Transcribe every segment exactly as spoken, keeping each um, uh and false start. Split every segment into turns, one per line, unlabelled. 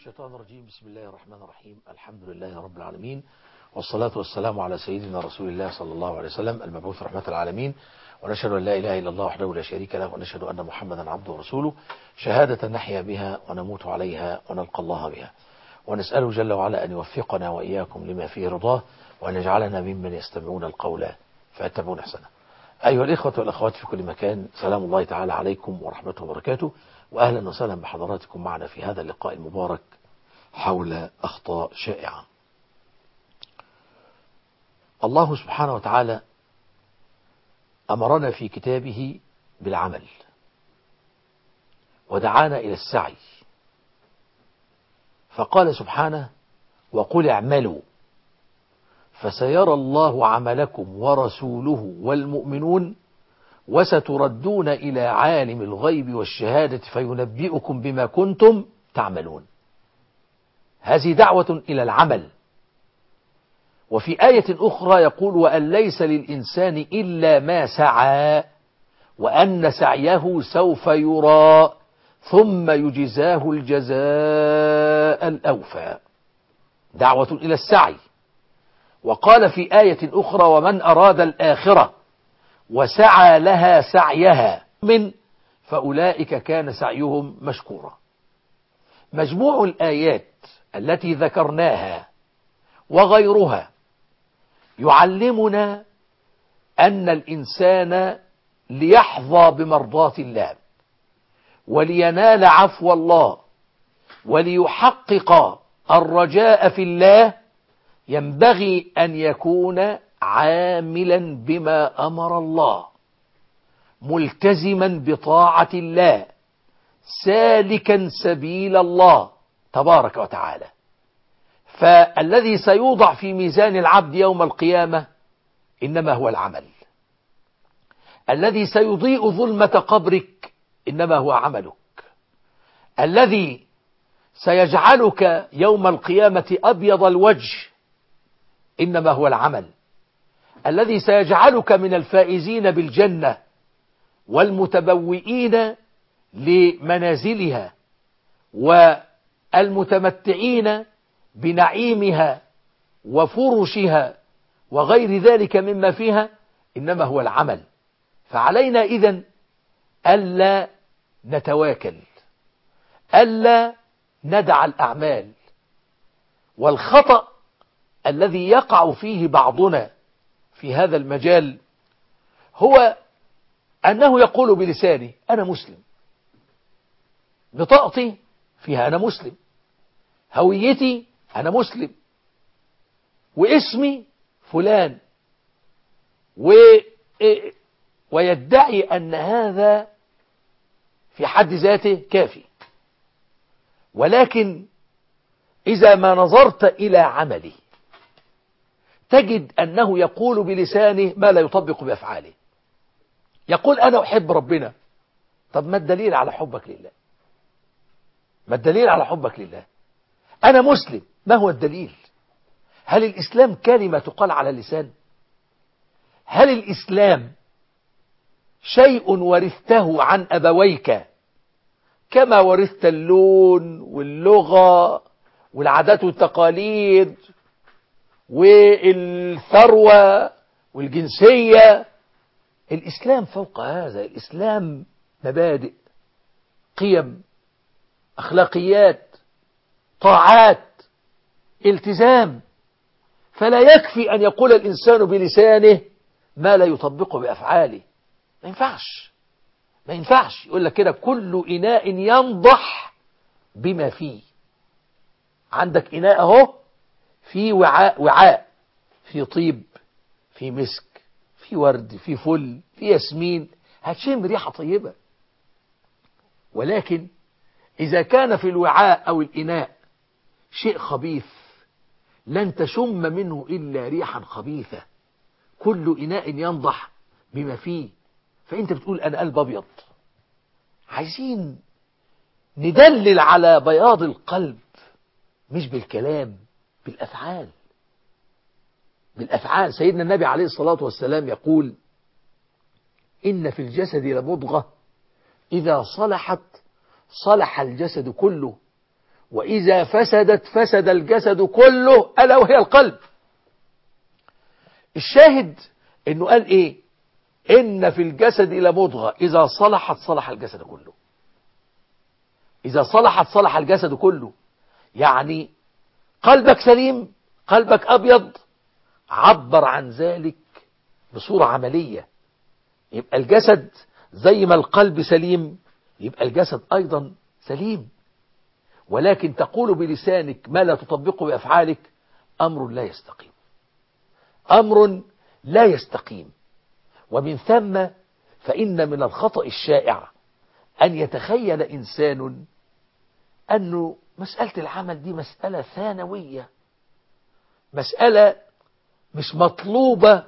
الشيطان الرجيم. بسم الله الرحمن الرحيم. الحمد لله رب العالمين، والصلاة والسلام على سيدنا رسول الله صلى الله عليه وسلم المبعوث رحمة العالمين، ونشهد أن لا إله إلا الله وحده لا شريك له، ونشهد أن محمدا عبده ورسوله، شهادة نحيا بها ونموت عليها ونلقى الله بها، ونسأله جل وعلا أن يوفقنا وإياكم لما فيه رضاه، وأن يجعلنا ممن يستمعون القول فيتبعون أحسنه. أيها الإخوة والأخوات في كل مكان، سلام الله تعالى عليكم ورحمته وبركاته، وأهلا وسهلا بحضراتكم معنا في هذا اللقاء المبارك حول أخطاء شائعة. الله سبحانه وتعالى أمرنا في كتابه بالعمل، ودعانا إلى السعي، فقال سبحانه: وقل اعملوا فسيرى الله عملكم ورسوله والمؤمنون وستردون إلى عالم الغيب والشهادة فينبئكم بما كنتم تعملون. هذه دعوة إلى العمل. وفي آية أخرى يقول: وأن ليس للإنسان إلا ما سعى وأن سعيه سوف يرى ثم يجزاه الجزاء الأوفى. دعوة إلى السعي. وقال في آية أخرى: ومن أراد الآخرة وسعى لها سعيها من فأولئك كان سعيهم مشكورا. مجموع الآيات التي ذكرناها وغيرها يعلمنا أن الإنسان ليحظى بمرضاة الله ولينال عفو الله وليحقق الرجاء في الله ينبغي أن يكون عاملا بما أمر الله، ملتزما بطاعة الله، سالكا سبيل الله تبارك وتعالى. فالذي سيوضع في ميزان العبد يوم القيامة إنما هو العمل. الذي سيضيء ظلمة قبرك إنما هو عملك. الذي سيجعلك يوم القيامة أبيض الوجه إنما هو العمل. الذي سيجعلك من الفائزين بالجنة والمتبوئين لمنازلها والمتمتعين بنعيمها وفرشها وغير ذلك مما فيها إنما هو العمل. فعلينا إذن ألا نتواكل، ألا ندع الأعمال. والخطأ الذي يقع فيه بعضنا في هذا المجال هو أنه يقول بلسانه: أنا مسلم، بطاقتي فيها أنا مسلم، هويتي أنا مسلم، واسمي فلان، و... ويدعي أن هذا في حد ذاته كافي. ولكن إذا ما نظرت إلى عمله تجد أنه يقول بلسانه ما لا يطبق بأفعاله. يقول: أنا أحب ربنا. طب ما الدليل على حبك لله؟ ما الدليل على حبك لله؟ أنا مسلم، ما هو الدليل؟ هل الإسلام كلمة تقال على اللسان؟ هل الإسلام شيء ورثته عن أبويك كما ورثت اللون واللغة والعادات والتقاليد والثروة والجنسية؟ الإسلام فوق هذا. الإسلام مبادئ، قيم، أخلاقيات، طاعات، التزام. فلا يكفي أن يقول الإنسان بلسانه ما لا يطبقه بأفعاله. ما ينفعش ما ينفعش يقول لك كده: كل إناء ينضح بما فيه. عندك إناء اهو، في وعاء وعاء في طيب، في مسك، في ورد، في فل، في ياسمين، هتشم ريحة طيبة. ولكن إذا كان في الوعاء أو الإناء شيء خبيث لن تشم منه إلا ريحا خبيثة. كل إناء ينضح بما فيه. فأنت بتقول أنا قلب أبيض. عايزين ندلل على بياض القلب مش بالكلام، بالأفعال. بالأفعال. سيدنا النبي عليه الصلاة والسلام يقول: إن في الجسد لمضغة إذا صلحت صلح الجسد كله، وإذا فسدت فسد الجسد كله ألا وهي القلب. الشاهد إنه قال إيه؟ إن في الجسد لمضغة إذا صلحت صلح الجسد كله. إذا صلحت صلح الجسد كله، يعني قلبك سليم، قلبك أبيض، عبر عن ذلك بصورة عملية. يبقى الجسد زي ما القلب سليم يبقى الجسد أيضا سليم. ولكن تقول بلسانك ما لا تطبقه بأفعالك أمر لا يستقيم، أمر لا يستقيم. ومن ثم فإن من الخطأ الشائع أن يتخيل إنسان أنه مسألة العمل دي مسألة ثانوية، مسألة مش مطلوبة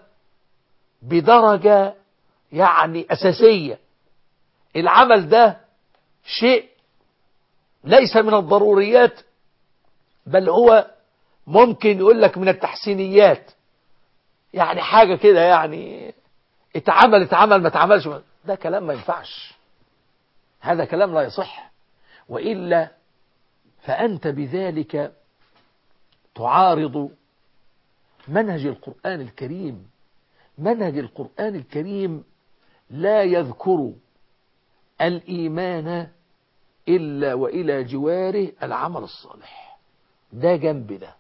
بدرجة يعني أساسية. العمل ده شيء ليس من الضروريات، بل هو ممكن يقول لك من التحسينيات، يعني حاجة كده، يعني اتعمل اتعمل ما اتعملش. ده كلام ما ينفعش، هذا كلام لا يصح. وإلا فأنت بذلك تعارض منهج القرآن الكريم. منهج القرآن الكريم لا يذكر الإيمان إلا وإلى جواره العمل الصالح. ده جنب ده،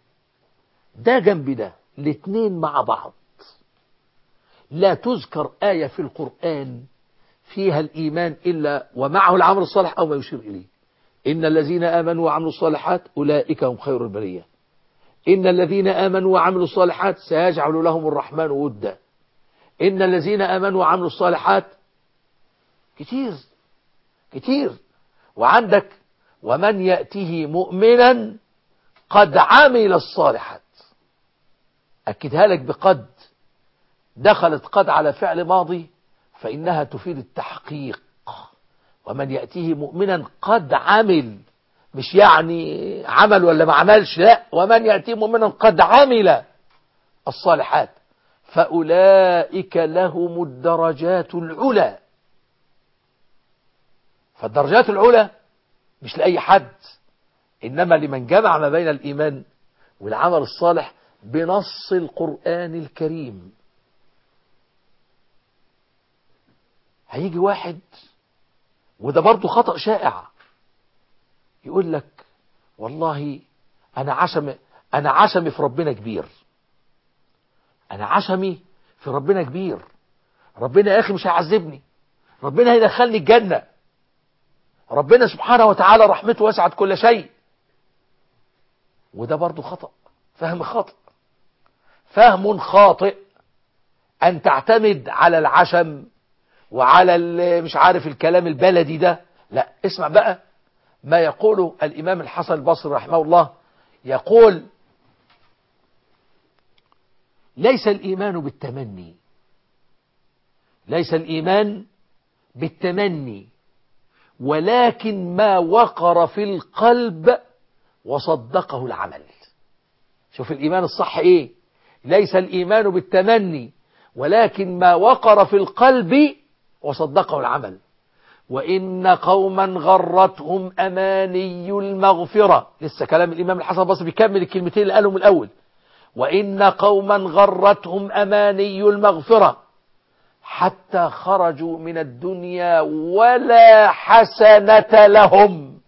ده جنب ده، الاثنين مع بعض. لا تذكر آية في القرآن فيها الإيمان إلا ومعه العمل الصالح أو ما يشير إليه. إن الذين آمنوا وعملوا الصالحات أولئك هم خير البرية. إن الذين آمنوا وعملوا الصالحات سيجعل لهم الرحمن ودا. إن الذين آمنوا وعملوا الصالحات كتير كتير. وعندك ومن يأته مؤمنا قد عمل الصالحات، أكدها لك بقد. دخلت قد على فعل ماضي فإنها تفيد التحقيق. ومن يأتيه مؤمنا قد عمل، مش يعني عمل ولا ما عملش، لا، ومن يأتيه مؤمنا قد عمل الصالحات فأولئك لهم الدرجات العلى. فالدرجات العلى مش لأي حد، إنما لمن جمع ما بين الإيمان والعمل الصالح بنص القرآن الكريم. هيجي واحد، وده برضو خطأ شائع، يقول لك والله أنا عشم أنا عشمي في ربنا كبير، أنا عشمي في ربنا كبير، ربنا يا أخي مش هيعذبني، ربنا هيدخلني الجنة، ربنا سبحانه وتعالى رحمته وسعت كل شيء. وده برضو خطأ، فهم خطأ، فهم خاطئ أن تعتمد على العشم وعلى مش عارف الكلام البلدي ده. لا، اسمع بقى ما يقوله الإمام الحسن البصري رحمه الله. يقول ليس الإيمان بالتمني، ليس الإيمان بالتمني، ولكن ما وقر في القلب وصدقه العمل. شوف الإيمان الصح إيه؟ ليس الإيمان بالتمني ولكن ما وقر في القلب وصدقه العمل. وإن قوما غرتهم أماني المغفرة. لسه كلام الإمام الحسن البصري بيكمل الكلمتين اللي قالهم الأول. وإن قوما غرتهم أماني المغفرة حتى خرجوا من الدنيا ولا حسنة لهم.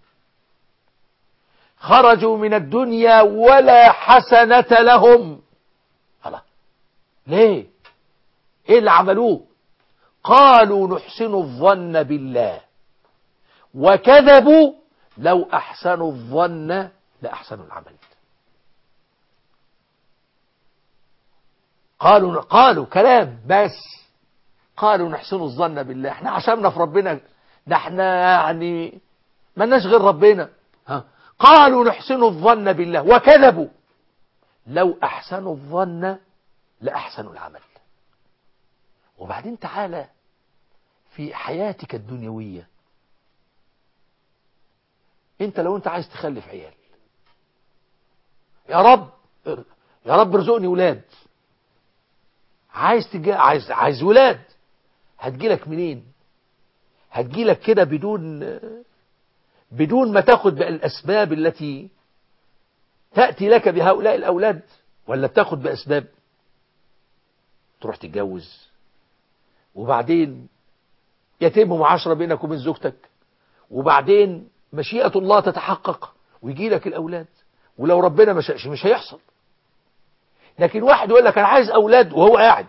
خرجوا من الدنيا ولا حسنة لهم. الله، ليه؟ ايه اللي عملوه؟ قالوا نحسن الظن بالله، وكذبوا لو أحسنوا الظن لأحسنوا العمل. قالوا قالوا كلام بس، قالوا نحسن الظن بالله، احنا عشمنا في ربنا، ده احنا يعني ما لناش غير ربنا. ها، قالوا نحسن الظن بالله وكذبوا لو أحسنوا الظن لأحسنوا العمل. وبعدين تعالى في حياتك الدنيوية، انت لو انت عايز تخلف عيال، يا رب يا رب ارزقني ولاد، عايز تجا عايز عايز ولاد، هتجيلك منين؟ هتجيلك كده بدون بدون ما تاخد بالأسباب التي تأتي لك بهؤلاء الأولاد، ولا بتاخد بأسباب؟ تروح تتجوز وبعدين يتم معاشرة بينك وبين زوجتك، وبعدين مشيئة الله تتحقق ويجي لك الأولاد، ولو ربنا ما شاءش مش هيحصل. لكن واحد يقول لك أنا عايز أولاد وهو قاعد،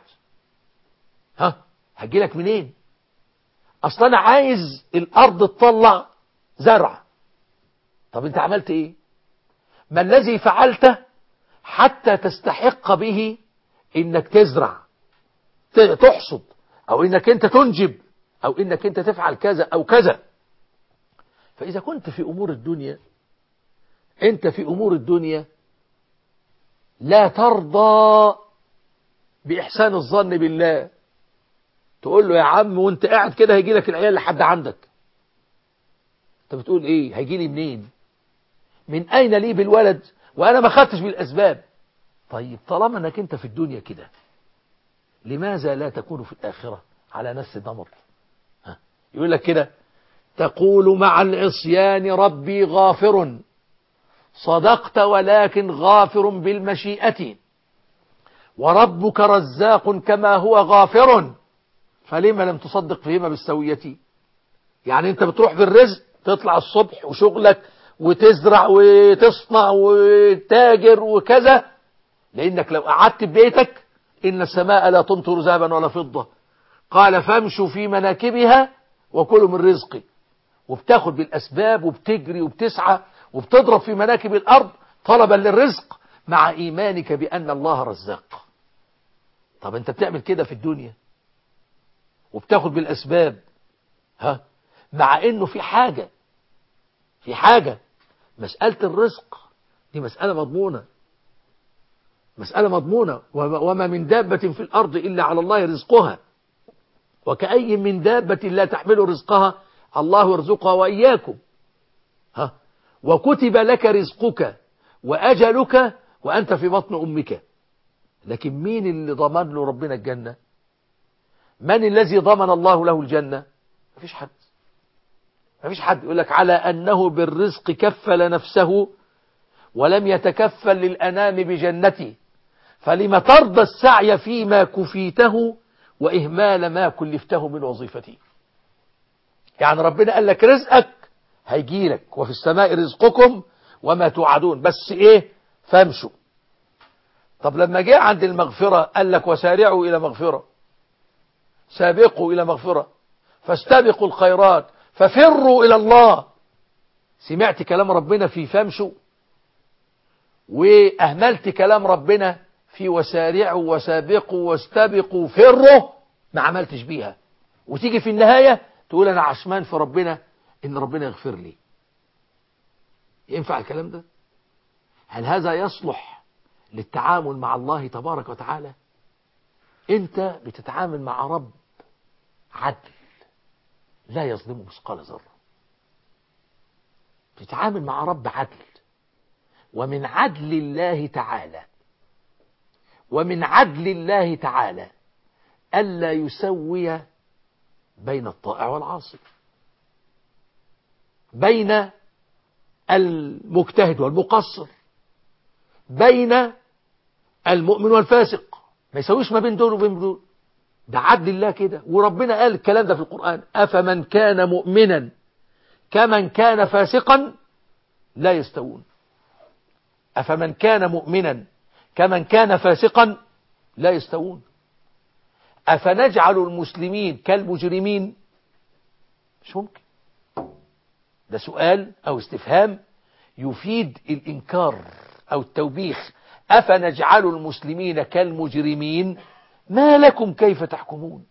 ها هجي لك منين؟ أصلا أنا عايز الأرض تطلع زرع. طب أنت عملت إيه؟ ما الذي فعلته حتى تستحق به إنك تزرع تحصد، أو إنك أنت تنجب، أو إنك أنت تفعل كذا أو كذا؟ فإذا كنت في أمور الدنيا، أنت في أمور الدنيا لا ترضى بإحسان الظن بالله، تقول له يا عم وانت قاعد كده هيجي لك العيال لحد عندك. انت بتقول ايه؟ هيجي لي منين؟ من اين لي بالولد وانا ما خدتش بالاسباب؟ طيب طالما انك انت في الدنيا كده، لماذا لا تكون في الاخره على نفس النمط؟ ها يقول لك كده: تقول مع العصيان ربي غافر، صدقت ولكن غافر بالمشيئة، وربك رزاق كما هو غافر، فلما لم تصدق فيهما بالسوية؟ يعني انت بتروح في الرزق، تطلع الصبح وشغلك وتزرع وتصنع وتاجر وكذا، لانك لو قعدت في بيتك ان السماء لا تمطر ذهبا ولا فضة، قال فامشوا في مناكبها وكلوا من رزقي، وبتاخد بالاسباب وبتجري وبتسعى وبتضرب في مناكب الارض طلبا للرزق مع ايمانك بان الله رزاق. طب انت بتعمل كده في الدنيا وبتاخد بالاسباب، ها مع انه في حاجة في حاجة مسألة الرزق دي مسألة مضمونة، مسألة مضمونة. وما من دابة في الأرض إلا على الله رزقها، وكأي من دابة لا تحمل رزقها الله يرزقها وإياكم. ها وكتب لك رزقك وأجلك وأنت في بطن أمك. لكن مين اللي ضمن له ربنا الجنة؟ من الذي ضمن الله له الجنة؟ مفيش حد. مفيش حد. يقول لك على أنه بالرزق كفل نفسه ولم يتكفل للأنام بجنته، فلما ترضى السعي فيما كفيته وإهمال ما كلفته من وظيفته. يعني ربنا قال لك رزقك هيجيلك، وفي السماء رزقكم وما توعدون، بس ايه؟ فامشوا. طب لما جاء عند المغفرة قال لك وسارعوا إلى مغفرة، سابقوا إلى مغفرة، فاستبقوا الخيرات، ففروا إلى الله. سمعت كلام ربنا في فامشوا، وأهملت كلام ربنا في وسارعوا وسابقوا واستبقوا فروا، ما عملتش بيها، وتيجي في النهاية تقول أنا عشمان في ربنا إن ربنا يغفر لي. ينفع الكلام ده؟ هل هذا يصلح للتعامل مع الله تبارك وتعالى؟ أنت بتتعامل مع رب عدل لا يظلم مثقال ذرة، بتتعامل مع رب عدل، ومن عدل الله تعالى ومن عدل الله تعالى ألا يسوي بين الطائع والعاصي، بين المجتهد والمقصر، بين المؤمن والفاسق، ما يسويش ما بين دول وبين دول. ده عدل الله كده. وربنا قال الكلام ده في القرآن: أفمن كان مؤمنا كمن كان فاسقا لا يستوون. أفمن كان مؤمنا كمن كان فاسقا لا يستوون. أفنجعل المسلمين كالمجرمين؟ مش ممكن. ده سؤال أو استفهام يفيد الإنكار أو التوبيخ. أفنجعل المسلمين كالمجرمين؟ ما لكم كيف تحكمون؟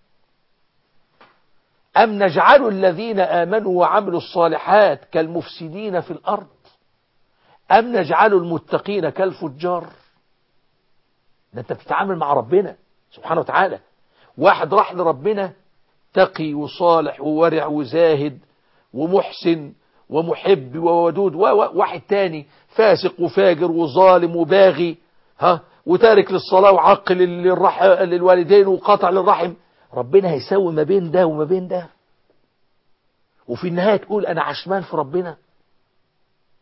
أم نجعل الذين آمنوا وعملوا الصالحات كالمفسدين في الأرض؟ أم نجعل المتقين كالفجار؟ ده أنت بتتعامل مع ربنا سبحانه وتعالى. واحد راح لربنا تقي وصالح وورع وزاهد ومحسن ومحب وودود، وواحد تاني فاسق وفاجر وظالم وباغي، ها وتارك للصلاة وعق للوالدين وقطع للرحم. ربنا هيسوي ما بين ده وما بين ده؟ وفي النهاية تقول أنا عشمان في ربنا؟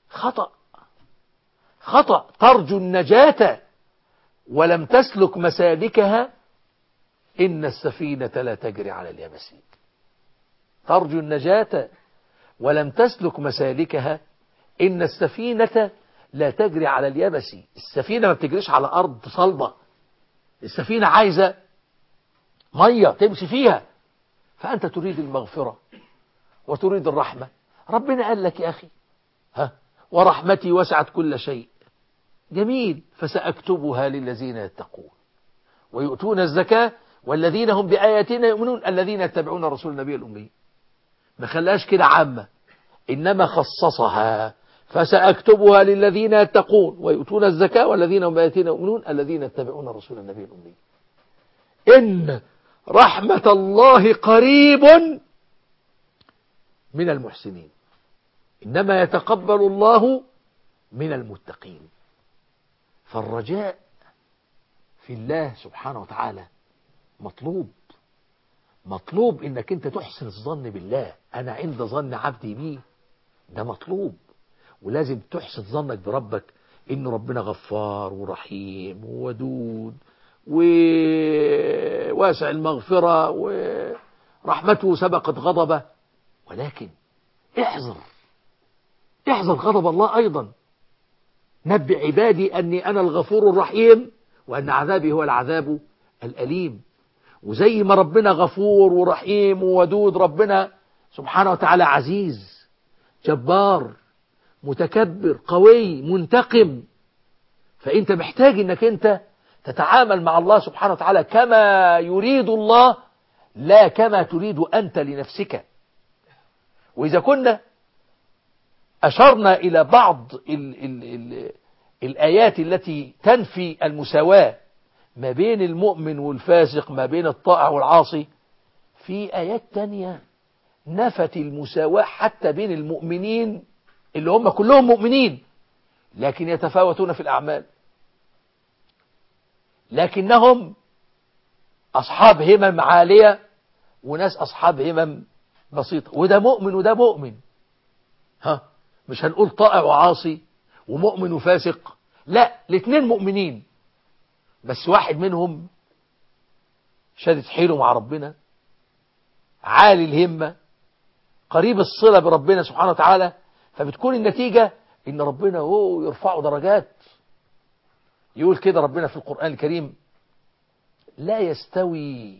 خطأ خطأ. ترجو النجاة ولم تسلك مسالكها، إن السفينة لا تجري على اليابس. ترجو النجاة ولم تسلك مسالكها، إن السفينة لا تجري على اليابس. السفينة ما بتجريش على أرض صلبة، السفينة عايزة مية تمشي فيها. فأنت تريد المغفرة وتريد الرحمة. ربنا قال لك يا أخي ها ورحمتي وسعت كل شيء. جميل. فسأكتبها للذين يتقون ويؤتون الزكاة والذين هم بآياتنا يؤمنون الذين يتبعون الرسول النبي الأمي. ما خلاش كده عامة، إنما خصصها. فسأكتبها للذين يتقون ويؤتون الزكاة والذين هم بآياتنا يؤمنون الذين يتبعون الرسول النبي الأمي. إن رحمة الله قريب من المحسنين، إنما يتقبل الله من المتقين. فالرجاء في الله سبحانه وتعالى مطلوب. مطلوب إنك أنت تحسن الظن بالله. أنا عند ظن عبدي بي، ده مطلوب. ولازم تحسن ظنك بربك إن ربنا غفار ورحيم وودود وواسع المغفرة ورحمته سبقت غضبه. ولكن احذر احذر غضب الله أيضا. نبئ عبادي أني أنا الغفور الرحيم وأن عذابي هو العذاب الأليم. وزي ما ربنا غفور ورحيم وودود، ربنا سبحانه وتعالى عزيز جبار متكبر قوي منتقم. فأنت محتاج أنك أنت تتعامل مع الله سبحانه وتعالى كما يريد الله، لا كما تريد أنت لنفسك. وإذا كنا أشرنا إلى بعض ال ال ال الآيات التي تنفي المساواة ما بين المؤمن والفاسق، ما بين الطائع والعاصي، في آيات تانية نفت المساواة حتى بين المؤمنين اللي هم كلهم مؤمنين لكن يتفاوتون في الأعمال، لكنهم أصحاب همم عالية وناس أصحاب همم بسيطة، وده مؤمن وده مؤمن. ها مش هنقول طائع وعاصي ومؤمن وفاسق، لا، الاثنين مؤمنين، بس واحد منهم شادد حيله مع ربنا، عالي الهمة، قريب الصلة بربنا سبحانه وتعالى. فبتكون النتيجة ان ربنا هو يرفعه درجات. يقول كده ربنا في القرآن الكريم: لا يستوي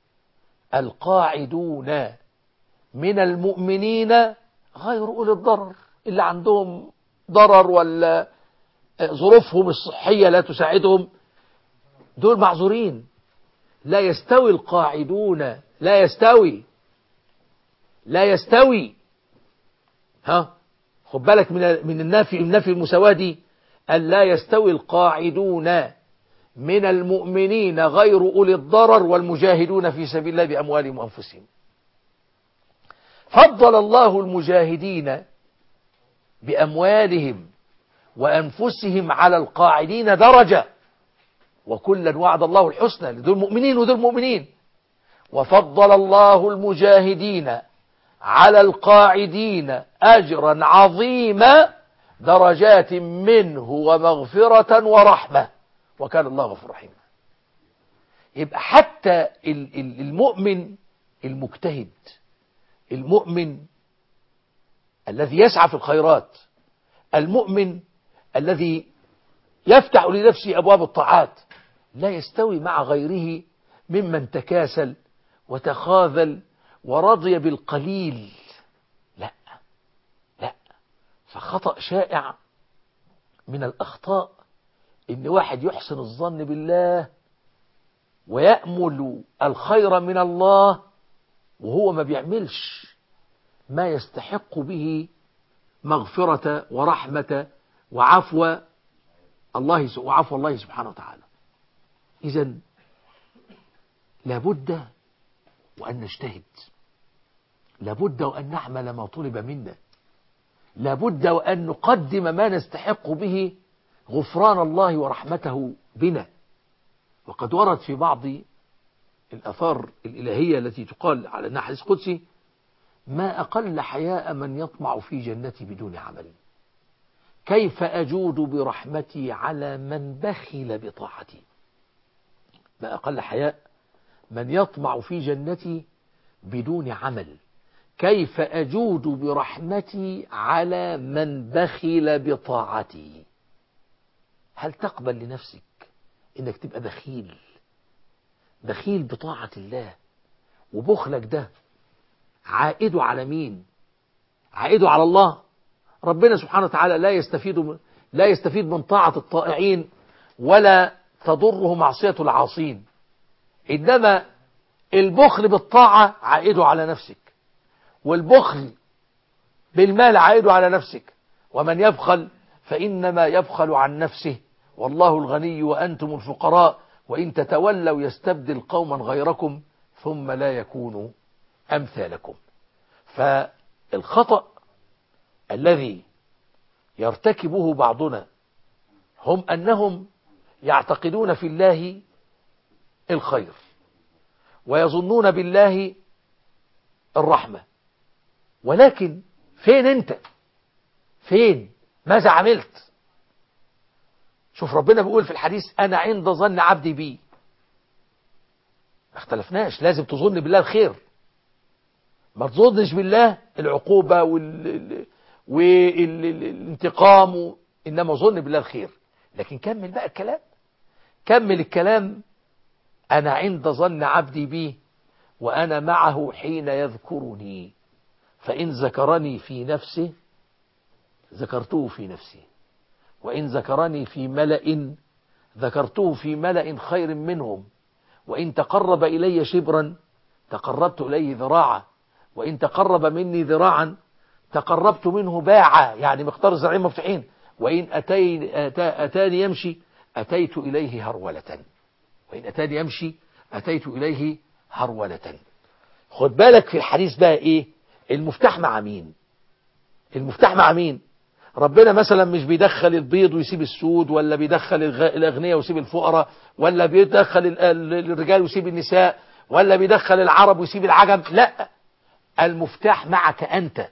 القاعدون من المؤمنين غير أولي الضرر، اللي عندهم ضرر ولا ظروفهم الصحية لا تساعدهم، دول معذورين. لا يستوي القاعدون، لا يستوي لا يستوي ها خد بالك من من النافي النافي المساواة دي. أن لا يستوي القاعدون من المؤمنين غير أولي الضرر والمجاهدون في سبيل الله بأموالهم وأنفسهم. فضل الله المجاهدين بأموالهم وأنفسهم على القاعدين درجة، وكلا وعد الله الحسنى، لدول مؤمنين ودول مؤمنين. وفضل الله المجاهدين على القاعدين أجرا عظيما درجات منه ومغفرة ورحمة، وكان الله غفور رحيم. يبقى حتى المؤمن المجتهد، المؤمن الذي يسعى في الخيرات، المؤمن الذي يفتح لنفسه أبواب الطاعات، لا يستوي مع غيره ممن تكاسل وتخاذل ورضي بالقليل. لا لا فخطأ شائع من الأخطاء إن واحد يحسن الظن بالله ويأمل الخير من الله وهو ما بيعملش ما يستحق به مغفرة ورحمة وعفو الله وعفو الله سبحانه وتعالى. إذن لابد وأن نجتهد، لابد وأن نعمل ما طلب منا، لابد وأن نقدم ما نستحق به غفران الله ورحمته بنا. وقد ورد في بعض الآثار الإلهية التي تقال على أنها حديث قدسي: ما أقل حياء من يطمع في جنتي بدون عمل. كيف أجود برحمتي على من بخل بطاعتي. ما أقل حياء من يطمع في جنتي بدون عمل، كيف أجود برحمتي على من بخل بطاعتي. هل تقبل لنفسك إنك تبقى بخيل بخيل بطاعة الله؟ وبخلك ده عائده على مين؟ عائده على الله. ربنا سبحانه وتعالى لا يستفيد لا يستفيد من طاعة الطائعين ولا تضره معصية العاصين، إنما البخل بالطاعة عائده على نفسك، والبخل بالمال عائده على نفسك. ومن يبخل فإنما يبخل عن نفسه والله الغني وأنتم الفقراء وإن تتولوا يستبدل قوما غيركم ثم لا يكونوا أمثالكم. فالخطأ الذي يرتكبه بعضنا هم أنهم يعتقدون في الله الخير ويظنون بالله الرحمة، ولكن فين أنت؟ فين؟ ماذا عملت؟ شوف ربنا بيقول في الحديث أنا عند ظن عبدي بي. ما اختلفناش، لازم تظن بالله الخير، ما تظنش بالله العقوبة وال... والانتقام، إنما ظن بالله الخير. لكن كمل بقى الكلام، كمل الكلام. أنا عند ظن عبدي بي وأنا معه حين يذكرني فإن ذكرني في نفسه ذكرته في نفسي وإن ذكرني في ملأ ذكرته في ملأ خير منهم وإن تقرب إلي شبرا تقربت إليه ذراعا وإن تقرب مني ذراعا تقربت منه باعا، يعني مقدار الذراعين مفتوحين. وإن أتين أتا أتاني يمشي أتيت إليه هرولة وإن أتاني يمشي أتيت إليه هرولة. خد بالك في الحديث بقى إيه المفتاح مع مين؟ المفتاح مع مين؟ ربنا مثلا مش بيدخل البيض ويسيب السود، ولا بيدخل الأغنياء ويسيب الفقراء، ولا بيدخل الرجال ويسيب النساء، ولا بيدخل العرب ويسيب العجم. لا، المفتاح معك أنت.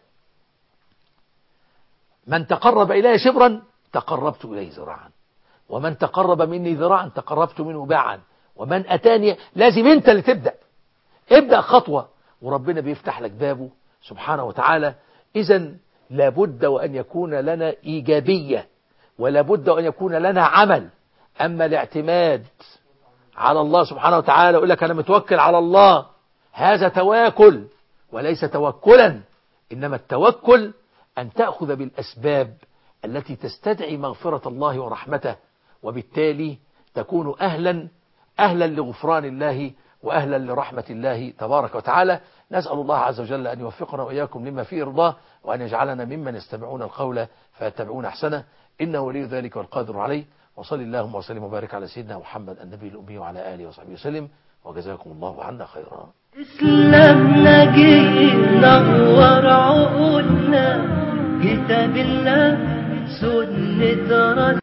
من تقرب إلي شبرا تقربت إليه ذراعا ومن تقرب مني ذراعا تقربت منه باعا ومن أتاني. لازم أنت اللي تبدأ، ابدأ خطوة وربنا بيفتح لك بابه سبحانه وتعالى. إذن لابد وأن يكون لنا إيجابية ولابد وأن يكون لنا عمل. أما الاعتماد على الله سبحانه وتعالى يقول لك أنا متوكل على الله، هذا تواكل وليس توكلا. إنما التوكل أن تأخذ بالأسباب التي تستدعي مغفرة الله ورحمته، وبالتالي تكون أهلا أهلا لغفران الله وأهلا لرحمة الله تبارك وتعالى. نسأل الله عز وجل أن يوفقنا وإياكم لما فيه رضاه وأن يجعلنا ممن يستمعون القول فيتبعون أحسنه، إنه ولي ذلك والقادر عليه. وصلي اللهم وسلم وبارك على سيدنا محمد النبي الأمي وعلى آله وصحبه وسلم، وجزاكم الله عنا خيرا.
إسلامنا جه نور عقولنا، كتاب الله سنة